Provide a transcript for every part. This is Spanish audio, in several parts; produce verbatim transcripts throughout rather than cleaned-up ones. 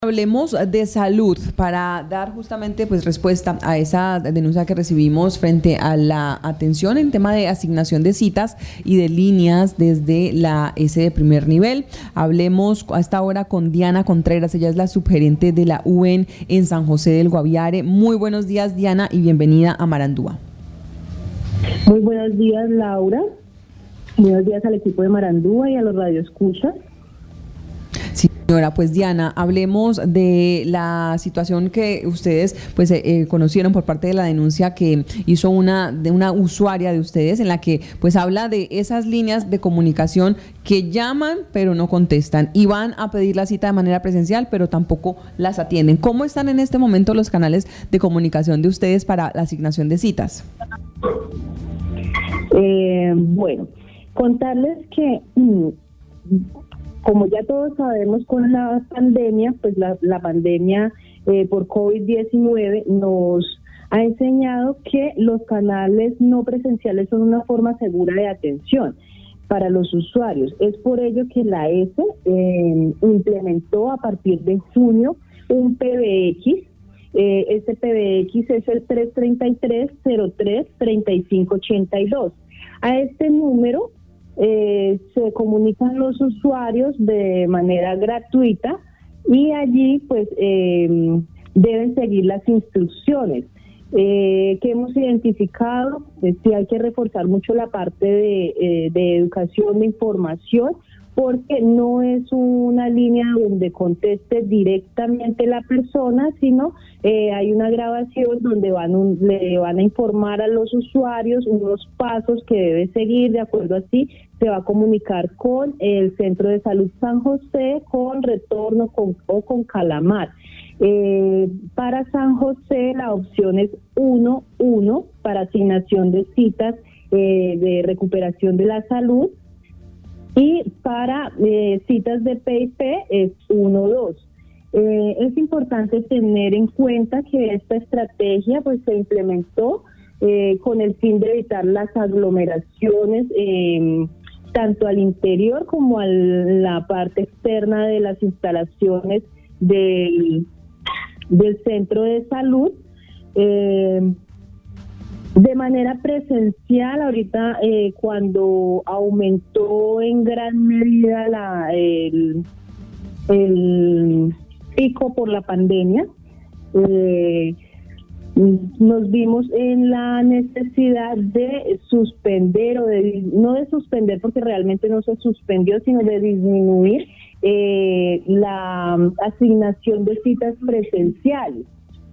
Hablemos de salud para dar justamente pues respuesta a esa denuncia que recibimos frente a la atención en tema de asignación de citas y de líneas desde la S de primer nivel. Hablemos a esta hora con Diana Contreras, ella es la subgerente de la U N en San José del Guaviare. Muy buenos días, Diana, y bienvenida a Marandúa. Muy buenos días, Laura. Buenos días al equipo de Marandúa y a los radioescuchas. Sí, señora, pues Diana, hablemos de la situación que ustedes pues eh, conocieron por parte de la denuncia que hizo una de una usuaria de ustedes, en la que pues habla de esas líneas de comunicación que llaman pero no contestan y van a pedir la cita de manera presencial pero tampoco las atienden. ¿Cómo están en este momento los canales de comunicación de ustedes para la asignación de citas? Eh, bueno, contarles que mm, como ya todos sabemos, con la pandemia, pues la, la pandemia eh, por COVID diecinueve nos ha enseñado que los canales no presenciales son una forma segura de atención para los usuarios. Es por ello que la S eh, implementó a partir de junio un P B X. Eh, este P B X es el tres tres tres, cero tres, tres cinco ocho dos. A este número Eh, se comunican los usuarios de manera gratuita y allí pues eh, deben seguir las instrucciones eh, que hemos identificado. Pues, sí, hay que reforzar mucho la parte de, eh, de educación, de información, porque no es una línea donde conteste directamente la persona, sino eh, hay una grabación donde van un, le van a informar a los usuarios unos pasos que debe seguir. De acuerdo así, se va a comunicar con el Centro de Salud San José, con Retorno con, o con Calamar. Eh, para San José la opción es uno uno para asignación de citas eh, de recuperación de la salud. Y para eh, citas de P I P es uno dos. Eh, es importante tener en cuenta que esta estrategia pues se implementó eh, con el fin de evitar las aglomeraciones eh, tanto al interior como a la parte externa de las instalaciones del, del centro de salud. Eh, De manera presencial, ahorita eh, cuando aumentó en gran medida la, el, el pico por la pandemia, eh, nos vimos en la necesidad de suspender, o de no de suspender porque realmente no se suspendió, sino de disminuir eh, la asignación de citas presenciales.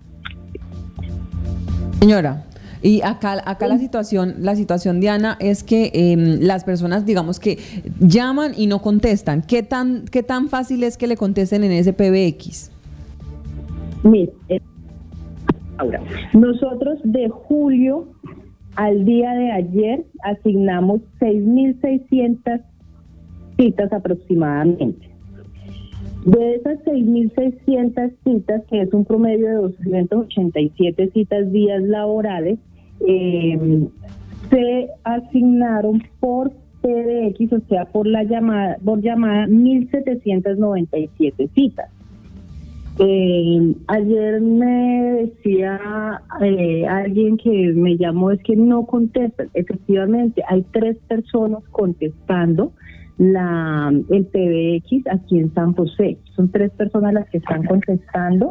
Señora, y acá, acá la situación, la situación, Diana, es que eh, las personas, digamos que llaman y no contestan. ¿Qué tan, qué tan fácil es que le contesten en ese P B X? Mire, eh, ahora, nosotros de julio al día de ayer asignamos seis mil seiscientas citas aproximadamente. De esas seis mil seiscientas citas, que es un promedio de doscientas ochenta y siete citas días laborales, eh, se asignaron por P B X, o sea, por la llamada, por llamada mil setecientas noventa y siete citas. Eh, ayer me decía eh, alguien que me llamó, es que no contestan. Efectivamente, hay tres personas contestando la el P B X aquí en San José. Son tres personas las que están contestando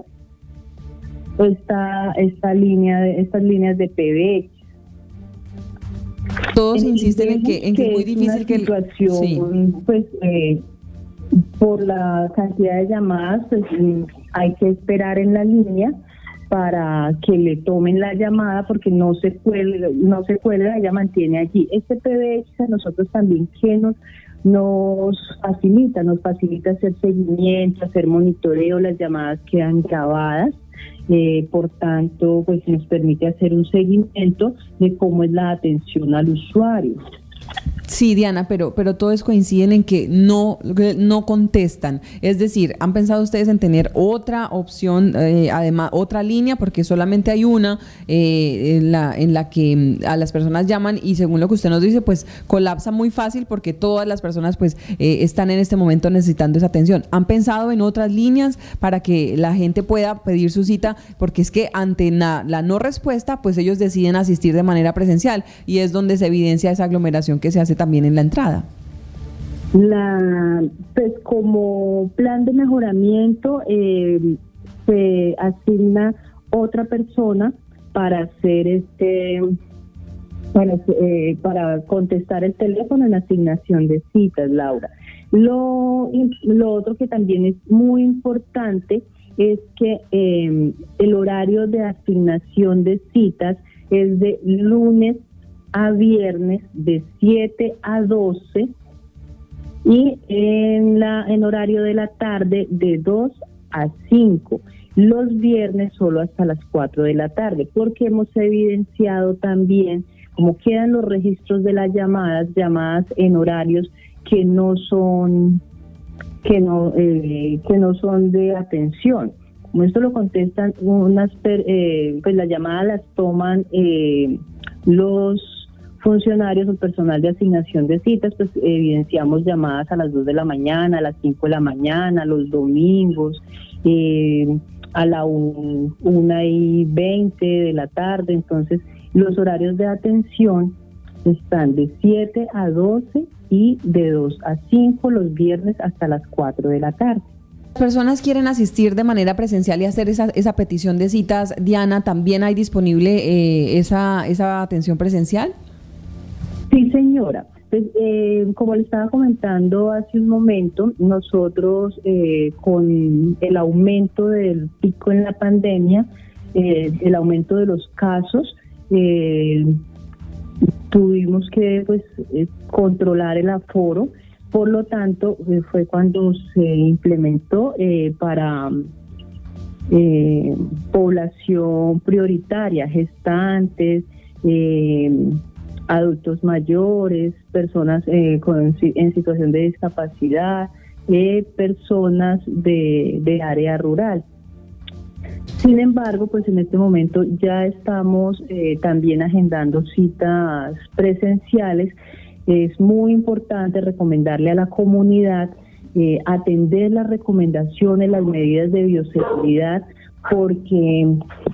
esta esta línea de estas líneas de P B X. Todos insisten en que, en que, que es muy difícil que el, sí. pues eh, por la cantidad de llamadas, pues hay que esperar en la línea para que le tomen la llamada, porque no se cuelga, no se cuelga, ella mantiene allí. Este P B X a nosotros también que nos nos facilita, nos facilita hacer seguimiento, hacer monitoreo, las llamadas quedan grabadas, eh, por tanto, pues nos permite hacer un seguimiento de cómo es la atención al usuario. Sí, Diana, pero, pero todos coinciden en que no, no contestan. Es decir, ¿han pensado ustedes en tener otra opción, eh, además, otra línea? Porque solamente hay una eh, en, la, en la que a las personas llaman y según lo que usted nos dice, pues colapsa muy fácil porque todas las personas pues eh, están en este momento necesitando esa atención. ¿Han pensado en otras líneas para que la gente pueda pedir su cita? Porque es que ante la, la no respuesta, pues ellos deciden asistir de manera presencial y es donde se evidencia esa aglomeración que se hace también en la entrada. La, pues como plan de mejoramiento eh, se asigna otra persona para hacer este, bueno, eh, para contestar el teléfono en asignación de citas, Laura. Lo, lo otro que también es muy importante es que eh, el horario de asignación de citas es de lunes a viernes de siete a doce y en la en horario de la tarde de dos a cinco. Los viernes solo hasta las cuatro de la tarde, porque hemos evidenciado también cómo quedan los registros de las llamadas, llamadas en horarios que no son que no eh, que no son de atención. Como esto lo contestan unas eh, pues las llamadas las toman eh, los funcionarios o personal de asignación de citas, pues evidenciamos llamadas a las dos de la mañana, a las cinco de la mañana, los domingos, eh, a la un, una y veinte de la tarde. Entonces, los horarios de atención están de siete a doce y de dos a cinco los viernes hasta las cuatro de la tarde. Personas quieren asistir de manera presencial y hacer esa, esa petición de citas, Diana, ¿también hay disponible eh, esa, esa atención presencial? Sí, señora. Pues, eh, como le estaba comentando hace un momento, nosotros eh, con el aumento del pico en la pandemia, eh, el aumento de los casos, eh, tuvimos que pues eh, controlar el aforo. Por lo tanto, eh, fue cuando se implementó eh, para eh, población prioritaria, gestantes, eh, adultos mayores, personas eh, con, en situación de discapacidad, eh, personas de, de área rural. Sin embargo, pues en este momento ya estamos eh, también agendando citas presenciales. Es muy importante recomendarle a la comunidad eh, atender las recomendaciones, las medidas de bioseguridad, porque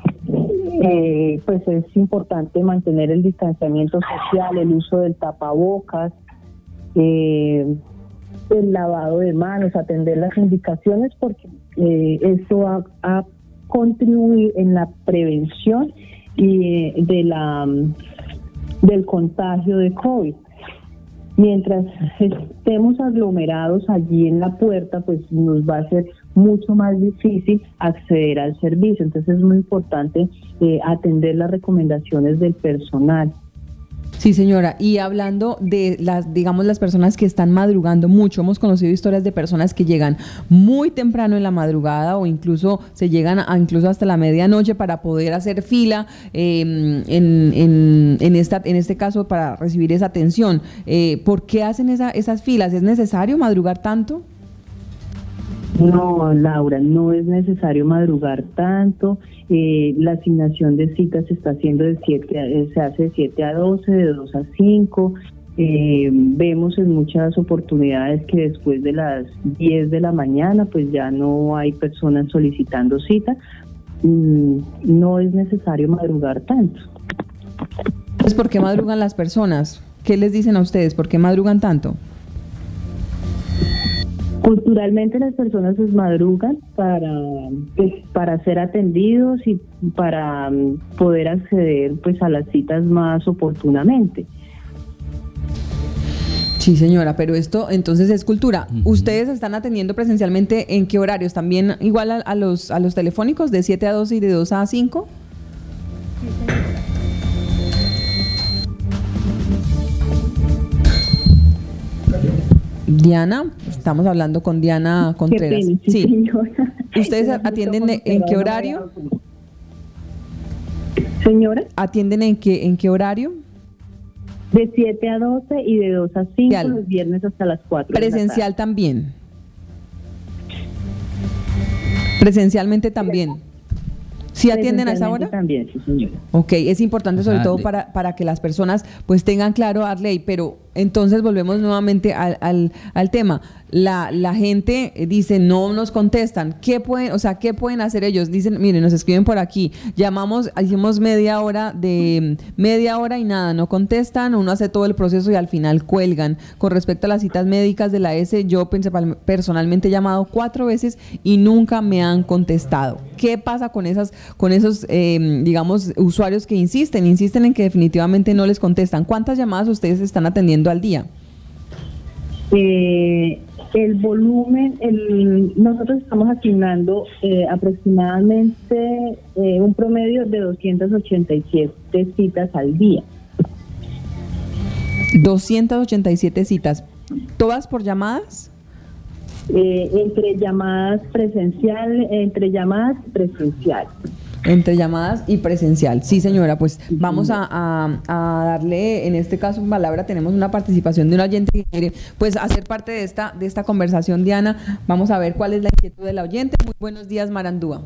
eh, pues es importante mantener el distanciamiento social, el uso del tapabocas, eh, el lavado de manos, atender las indicaciones, porque eh, eso va a contribuir en la prevención y eh, de la del contagio de COVID. Mientras estemos aglomerados allí en la puerta, pues nos va a ser mucho más difícil acceder al servicio. Entonces es muy importante eh, atender las recomendaciones del personal. Sí, señora. Y hablando de las, digamos, las personas que están madrugando mucho, hemos conocido historias de personas que llegan muy temprano en la madrugada o incluso se llegan a, incluso hasta la medianoche para poder hacer fila eh, en, en, en, esta, en este caso para recibir esa atención. Eh, ¿Por qué hacen esa, esas filas? ¿Es necesario madrugar tanto? No, Laura, no es necesario madrugar tanto. Eh, la asignación de citas se está haciendo de siete, eh, se hace de siete a doce, de dos a cinco. Eh, vemos en muchas oportunidades que después de las diez de la mañana, pues ya no hay personas solicitando cita. Mm, no es necesario madrugar tanto. Pues, ¿por qué madrugan las personas? ¿Qué les dicen a ustedes? ¿Por qué madrugan tanto? Culturalmente las personas pues madrugan para pues, para ser atendidos y para um, poder acceder pues a las citas más oportunamente. Sí, señora, pero esto entonces es cultura. Uh-huh. ¿Ustedes están atendiendo presencialmente en qué horarios? ¿También igual a, a los a los telefónicos de siete a doce y de dos a cinco? Sí, señora. Diana, estamos hablando con Diana Contreras. Qué pena, sí, señora. ¿Ustedes atienden en qué horario? Señora. ¿Atienden en qué en qué horario? De siete a doce y de dos a cinco Presencial. los viernes hasta las cuatro. Presencial también. Presencialmente también. ¿Sí atienden a esa hora? También, sí, señora. Ok, es importante sobre Ah, todo le- para, para que las personas pues tengan claro, Arley, pero entonces volvemos nuevamente al, al, al tema. La, la gente dice, no nos contestan. ¿Qué pueden, o sea, qué pueden hacer ellos? Dicen, miren, nos escriben por aquí, llamamos, hicimos media hora de media hora y nada, no contestan, uno hace todo el proceso y al final cuelgan. Con respecto a las citas médicas de la S, yo principal- personalmente he llamado cuatro veces y nunca me han contestado. ¿Qué pasa con esas, con esos, eh, digamos, usuarios que insisten, insisten en que definitivamente no les contestan? ¿Cuántas llamadas ustedes están atendiendo al día? Eh, el volumen, el, nosotros estamos asignando eh, aproximadamente eh, un promedio de doscientas ochenta y siete citas al día. doscientas ochenta y siete citas, ¿todas por llamadas? Eh, entre llamadas presencial, entre llamadas presencial. Entre llamadas y presencial. Sí, señora, pues vamos a, a, a darle, en este caso, palabra. Tenemos una participación de un oyente que quiere pues hacer parte de esta, de esta conversación, Diana. Vamos a ver cuál es la inquietud del oyente. Muy buenos días, Marandúa.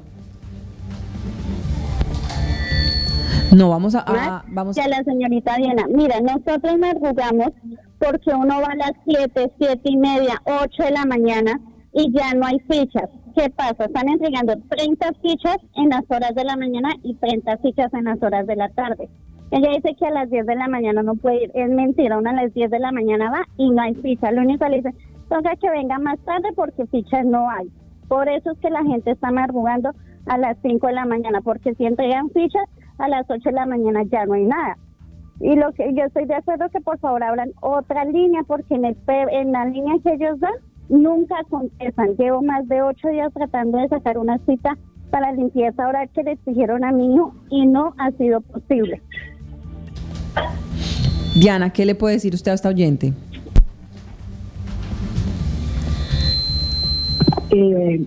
No, vamos a... a vamos Ya la señorita Diana, mira, nosotros madrugamos porque uno va a las siete, siete y media, ocho de la mañana y ya no hay fichas. ¿Qué pasa? Están entregando treinta fichas en las horas de la mañana y treinta fichas en las horas de la tarde. Ella dice que a las diez de la mañana no puede ir. Es mentira, una a las diez de la mañana va y no hay ficha. Lo único que le dice, toca que venga más tarde porque fichas no hay. Por eso es que la gente está madrugando a las cinco de la mañana, porque si entregan fichas, a las ocho de la mañana ya no hay nada. Y lo que yo estoy de acuerdo que por favor abran otra línea, porque en, el, en la línea que ellos dan, nunca contestan. Llevo más de ocho días tratando de sacar una cita para limpieza oral que le exigieron a mi hijo y no ha sido posible. Diana, ¿qué le puede decir usted a esta oyente? Eh,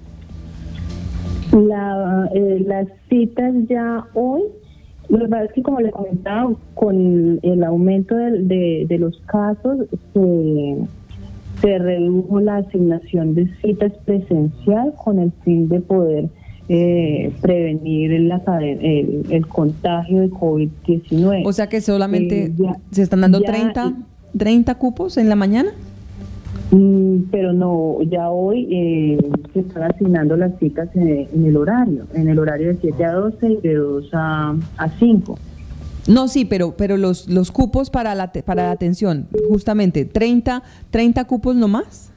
la, eh, las citas ya hoy, lo que pasa es que como le comentaba, con el aumento de, de, de los casos, se, se redujo la asignación de citas presencial con el fin de poder eh, prevenir la, el, el contagio de COVID diecinueve. O sea que solamente Eh, ya- se están dando ya- treinta, treinta cupos en la mañana. Mm, pero no, ya hoy eh, se están asignando las citas en, en el horario, en el horario de siete a doce y de dos a cinco. No, sí, pero pero los los cupos para la te- para la atención, justamente treinta, treinta cupos nomás.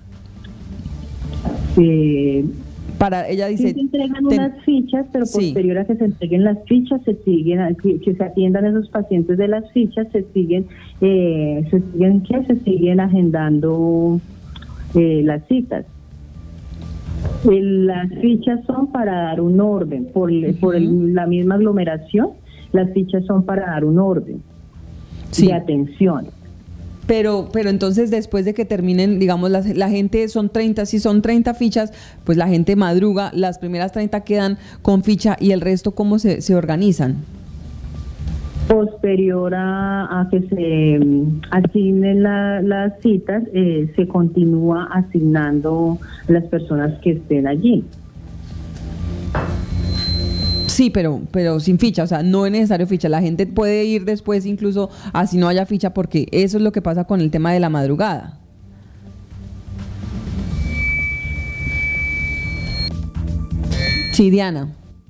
Eh, Para ella sí dice se entregan ten- unas fichas, pero Sí. posterior a que se entreguen las fichas, se siguen, a- que, que se atiendan esos pacientes de las fichas, se siguen, eh, se siguen, ¿qué? Se siguen agendando eh, las citas. Eh, Las fichas son para dar un orden, por, el- por el- la misma aglomeración, las fichas son para dar un orden Sí. de atención. Pero, pero entonces después de que terminen, digamos, la, la gente son treinta, si son treinta fichas, pues la gente madruga, las primeras treinta quedan con ficha y el resto, ¿cómo se, se organizan? Posterior a, a que se mm, asignen la- las citas, eh, se continúa asignando las personas que estén allí. Sí, pero, pero sin ficha, o sea, no es necesario ficha. La gente puede ir después incluso así no haya ficha, porque eso es lo que pasa con el tema de la madrugada. Sí, Diana.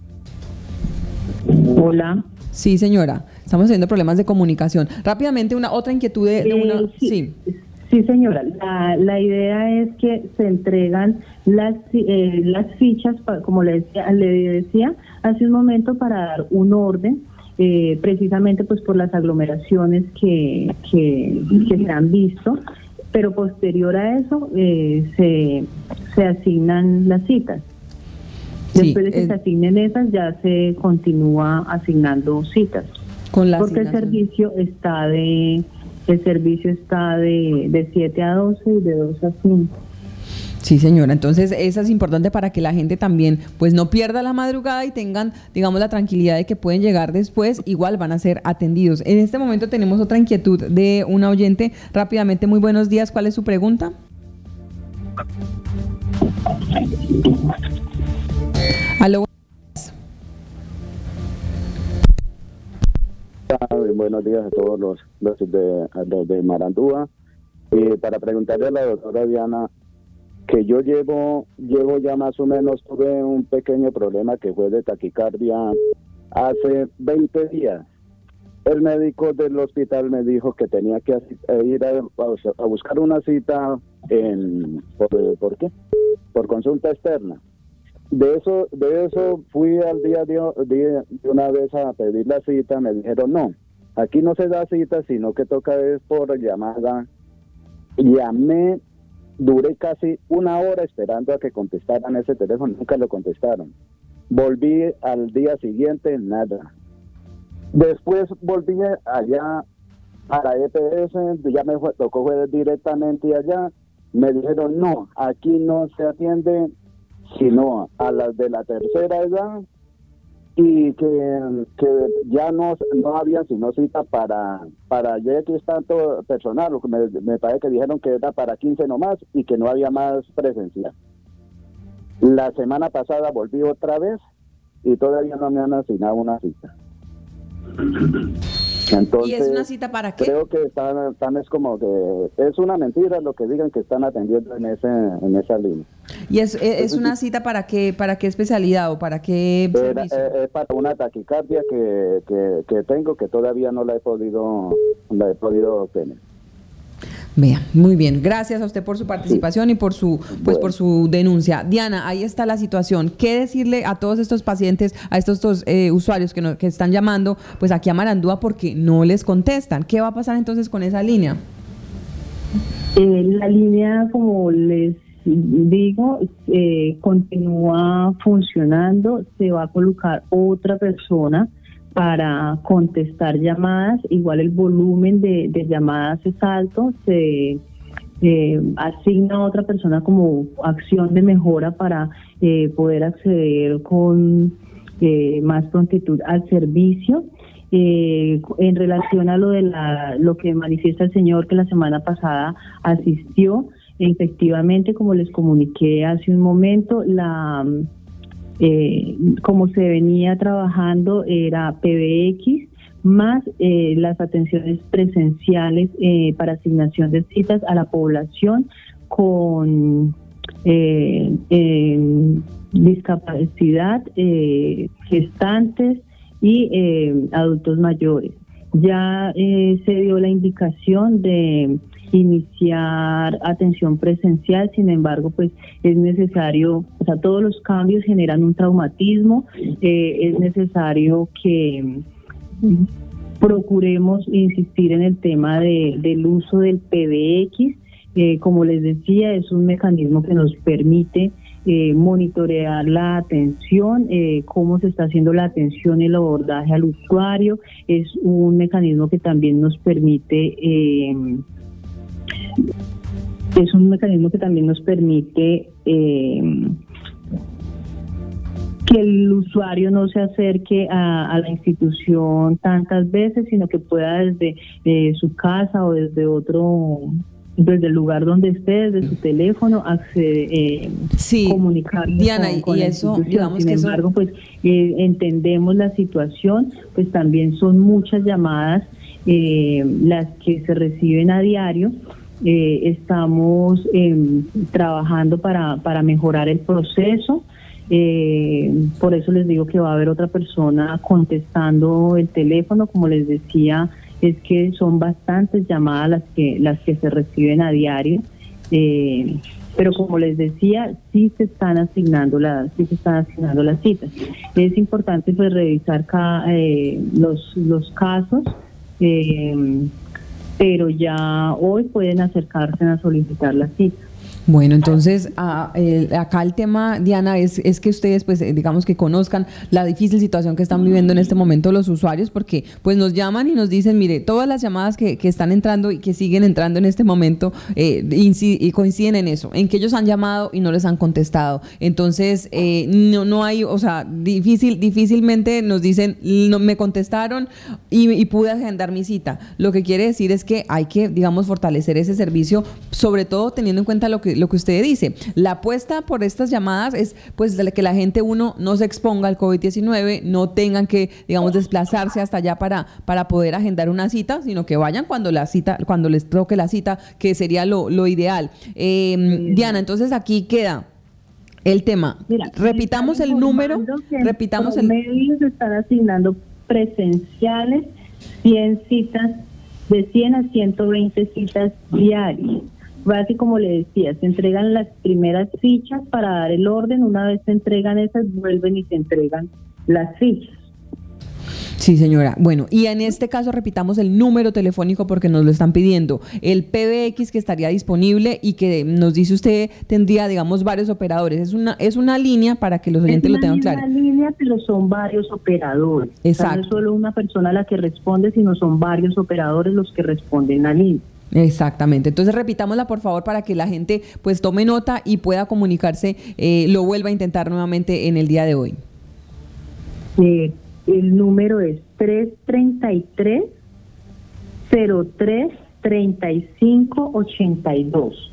Hola. Sí, señora. Estamos teniendo problemas de comunicación. Rápidamente, una otra inquietud de, de una... Eh, sí, sí. sí, señora. La, la idea es que se entregan las eh, las fichas, pa- como le decía, le decía hace un momento, para dar un orden, eh, precisamente pues por las aglomeraciones que, que, que se han visto, pero posterior a eso eh, se, se asignan las citas. Sí, Después de que eh, se asignen esas, ya se continúa asignando citas. Con la Porque el asignación. servicio está de el servicio está de, de siete a doce y de dos a cinco. Sí, señora. Entonces, eso es importante para que la gente también, pues, no pierda la madrugada y tengan, digamos, la tranquilidad de que pueden llegar después, igual van a ser atendidos. En este momento tenemos otra inquietud de una oyente. Rápidamente, muy buenos días. ¿Cuál es su pregunta? Aló. Buenos días a todos los, los de, los de Marandúa. Y para preguntarle a la doctora Diana, que yo llevo llevo ya más o menos, tuve un pequeño problema que fue de taquicardia hace veinte días. El médico del hospital me dijo que tenía que ir a, a buscar una cita en por, ¿por qué? Por consulta externa. De eso de eso fui al día de, de, de una vez a pedir la cita, me dijeron no, aquí no se da cita, sino que toca es por llamada. Llamé, duré casi una hora esperando a que contestaran ese teléfono, nunca lo contestaron. Volví al día siguiente, nada. Después volví allá a la E P S, ya me fue, tocó fue directamente allá, me dijeron no, aquí no se atiende sino a las de la tercera edad y que, que ya no, no había sino cita para, para ya que es tanto personal, me, me parece que dijeron que era para quince nomás y que no había más presencial. La semana pasada volví otra vez y todavía no me han asignado una cita. Entonces, ¿y es una cita para qué? Creo que están, están es como que es una mentira lo que digan que están atendiendo en ese en esa línea. ¿Y es, es, es una cita para qué para qué especialidad o para qué servicio? Es, es para una taquicardia que, que, que tengo que todavía no la he podido la he podido obtener. Vea, muy bien. Gracias a usted por su participación, sí, y por su pues bueno. por su denuncia. Diana, ahí está la situación. ¿Qué decirle a todos estos pacientes, a estos, estos eh, usuarios que, no, que están llamando pues aquí a Marandúa porque no les contestan? ¿Qué va a pasar entonces con esa línea? Eh, la línea, como les digo, eh, continúa funcionando. Se va a colocar otra persona para contestar llamadas. Igual el volumen de, de llamadas es alto, se eh, asigna a otra persona como acción de mejora para eh, poder acceder con eh, más prontitud al servicio. Eh, en relación a lo de la, lo que manifiesta el señor que la semana pasada asistió, efectivamente, como les comuniqué hace un momento, la Eh, como se venía trabajando era P B X más eh, las atenciones presenciales eh, para asignación de citas a la población con eh, eh, discapacidad, eh, gestantes y eh, adultos mayores. Ya eh, se dio la indicación de iniciar atención presencial, sin embargo, pues es necesario, o sea, todos los cambios generan un traumatismo, eh, es necesario que procuremos insistir en el tema de, del uso del P B X, eh, como les decía, es un mecanismo que nos permite eh, monitorear la atención, eh, cómo se está haciendo la atención y el abordaje al usuario, es un mecanismo que también nos permite eh, Es un mecanismo que también nos permite eh, que el usuario no se acerque a, a la institución tantas veces, sino que pueda desde eh, su casa o desde otro, desde el lugar donde esté, desde su teléfono, acceder, eh, sí, comunicarse Diana, con, con y la eso, institución. digamos Sin que embargo, eso... pues eh, entendemos la situación, pues también son muchas llamadas eh, las que se reciben a diario. Eh, estamos eh, trabajando para, para mejorar el proceso, eh, por eso les digo que va a haber otra persona contestando el teléfono. Como les decía, es que son bastantes llamadas las que, las que se reciben a diario, eh, pero como les decía, sí se están asignando las, sí se están asignando las citas. Es importante pues revisar cada, eh, los, los casos, eh, pero ya hoy pueden acercarse a solicitar la cita. Bueno, entonces a, el, acá el tema, Diana, es, es que ustedes, pues, digamos que conozcan la difícil situación que están viviendo en este momento los usuarios, porque pues nos llaman y nos dicen, mire, todas las llamadas que, que están entrando y que siguen entrando en este momento eh, incid- y coinciden en eso, en que ellos han llamado y no les han contestado. Entonces, eh, no, no hay, o sea, difícil, difícilmente nos dicen, no me contestaron y, y pude agendar mi cita. Lo que quiere decir es que hay que, digamos, fortalecer ese servicio, sobre todo teniendo en cuenta lo que lo que usted dice. La apuesta por estas llamadas es pues que la gente, uno, no se exponga al COVID diecinueve, no tengan que, digamos, desplazarse hasta allá para, para poder agendar una cita, sino que vayan cuando la cita, cuando les toque la cita, que sería lo, lo ideal. Eh, Diana, entonces aquí queda el tema. Mira, repitamos el número, repitamos el... medios están asignando presenciales cien citas, de cien a ciento veinte citas diarias. Así como le decía, se entregan las primeras fichas para dar el orden, una vez se entregan esas, vuelven y se entregan las fichas. Sí, señora. Bueno, y en este caso repitamos el número telefónico porque nos lo están pidiendo. El P B X que estaría disponible y que nos dice usted tendría, digamos, varios operadores. Es una es una línea para que los oyentes lo tengan claro. Es una línea, pero son varios operadores. Exacto. O sea, no es solo una persona la que responde, sino son varios operadores los que responden a la línea. Exactamente. Entonces repitámosla por favor para que la gente pues tome nota y pueda comunicarse, eh, lo vuelva a intentar nuevamente en el día de hoy. Eh, el número es tres treinta y tres, cero tres, treinta y cinco, ochenta y dos.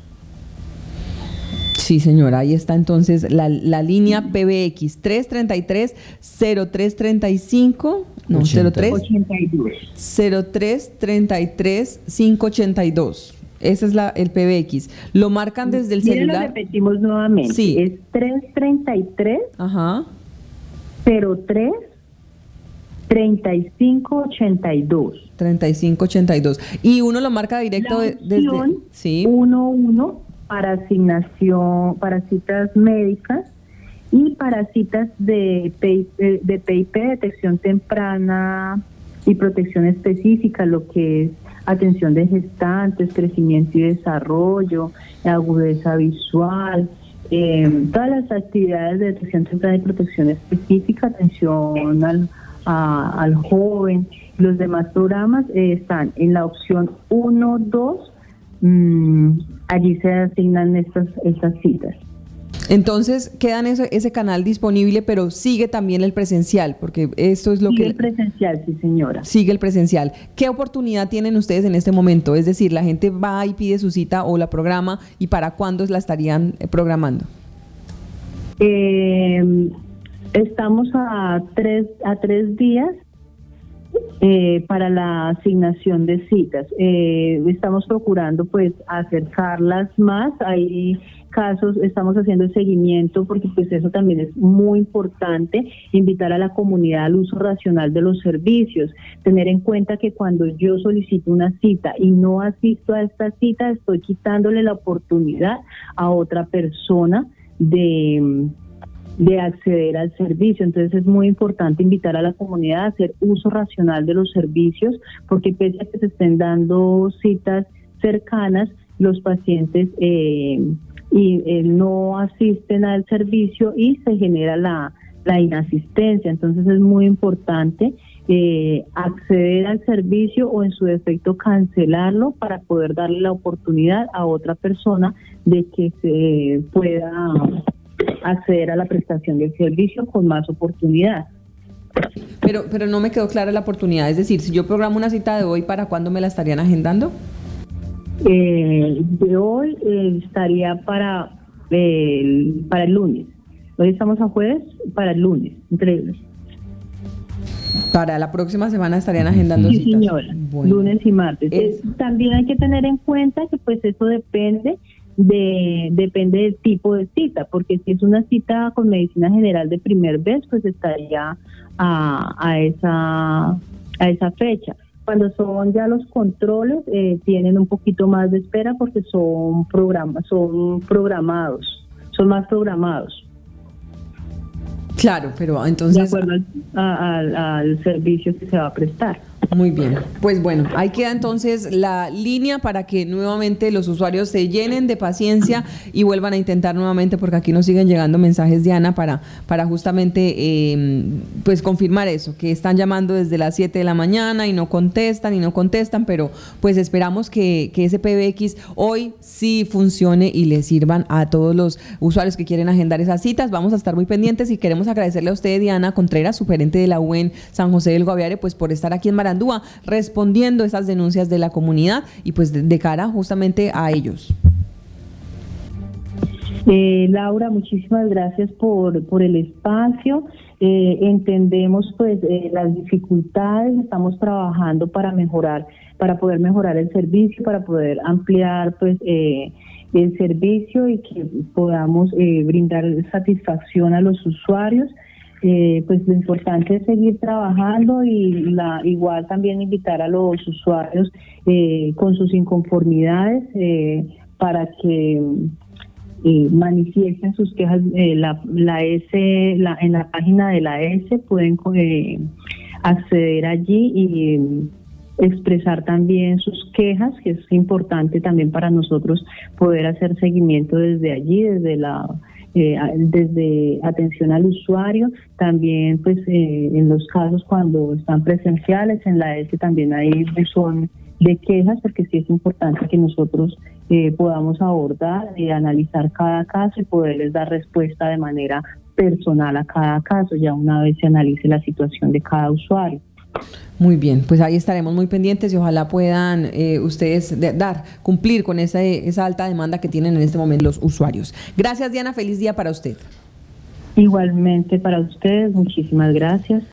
Sí, señora, ahí está entonces la, la línea P B X tres treinta y tres, cero tres treinta y cinco, no, cero tres, cero tres, treinta y tres, cinco ochenta y dos. Ese es la, el P B X. Lo marcan desde el celular. Lo repetimos nuevamente. Sí. Es tres treinta y tres, ajá, cero tres, treinta y cinco ochenta y dos. treinta y cinco ochenta y dos. Y uno lo marca directo de, desde... Sí. uno uno para asignación, para citas médicas y para citas de P I P, de P I P, detección temprana y protección específica, lo que es atención de gestantes, crecimiento y desarrollo, agudeza visual, eh, todas las actividades de detección temprana y protección específica, atención al, a, al joven. Los demás programas eh, están en la opción uno, dos, mmm, allí se asignan estas, estas citas. Entonces quedan ese, ese canal disponible, pero sigue también el presencial, porque esto es lo sigue que... el presencial, sí señora. Sigue el presencial. ¿Qué oportunidad tienen ustedes en este momento? Es decir, la gente va y pide su cita o la programa, ¿y para cuándo la estarían programando? Eh, estamos a tres, a tres días eh, para la asignación de citas. Eh, estamos procurando pues acercarlas más. Hay casos, estamos haciendo el seguimiento porque pues eso también es muy importante, invitar a la comunidad al uso racional de los servicios, tener en cuenta que cuando yo solicito una cita y no asisto a esta cita, estoy quitándole la oportunidad a otra persona de, de acceder al servicio. Entonces es muy importante invitar a la comunidad a hacer uso racional de los servicios, porque pese a que se estén dando citas cercanas, los pacientes eh, y eh, no asisten al servicio y se genera la, la inasistencia. Entonces es muy importante eh, acceder al servicio o en su defecto cancelarlo para poder darle la oportunidad a otra persona de que se pueda acceder a la prestación del servicio con más oportunidad. Pero, pero no me quedó clara la oportunidad, es decir, si yo programo una cita de hoy, ¿para cuándo me la estarían agendando? Eh, de hoy eh, estaría para, eh, para el lunes. Hoy estamos a jueves, para el lunes. Entre... Para la próxima semana estarían agendando sí, citas. Señora, bueno. Lunes y martes. Es... También hay que tener en cuenta que pues eso depende de depende del tipo de cita, porque si es una cita con medicina general de primer vez, pues estaría a, a esa a esa fecha. Cuando son ya los controles, eh, tienen un poquito más de espera porque son programas, son programados, son más programados. Claro, pero entonces... De acuerdo al, a, al, al servicio que se va a prestar. Muy bien, pues bueno, ahí queda entonces la línea para que nuevamente los usuarios se llenen de paciencia y vuelvan a intentar nuevamente, porque aquí nos siguen llegando mensajes, Diana, para, para justamente eh, pues confirmar eso, que están llamando desde las siete de la mañana y no contestan y no contestan, pero pues esperamos que, que ese P B X hoy sí funcione y le sirvan a todos los usuarios que quieren agendar esas citas. Vamos a estar muy pendientes y queremos agradecerle a usted, Diana Contreras, superente de la U E N San José del Guaviare, pues por estar aquí en Marandúa respondiendo esas denuncias de la comunidad y pues de, de cara justamente a ellos. Eh, Laura, muchísimas gracias por, por el espacio. Eh, entendemos pues eh, las dificultades, estamos trabajando para mejorar, para poder mejorar el servicio, para poder ampliar pues eh, el servicio y que podamos eh, brindar satisfacción a los usuarios. Eh, pues lo importante es seguir trabajando y la, igual también invitar a los usuarios eh, con sus inconformidades eh, para que eh, manifiesten sus quejas. Eh, la, la S, la, en la página de la S pueden eh, acceder allí y eh, expresar también sus quejas, que es importante también para nosotros poder hacer seguimiento desde allí, desde la Eh, desde atención al usuario, también pues eh, en los casos cuando están presenciales, en la S también hay buzón de quejas, porque sí es importante que nosotros eh, podamos abordar y analizar cada caso y poderles dar respuesta de manera personal a cada caso, ya una vez se analice la situación de cada usuario. Muy bien, pues ahí estaremos muy pendientes y ojalá puedan eh, ustedes de, dar, cumplir con esa, esa alta demanda que tienen en este momento los usuarios. Gracias, Diana, feliz día para usted. Igualmente para ustedes, muchísimas gracias.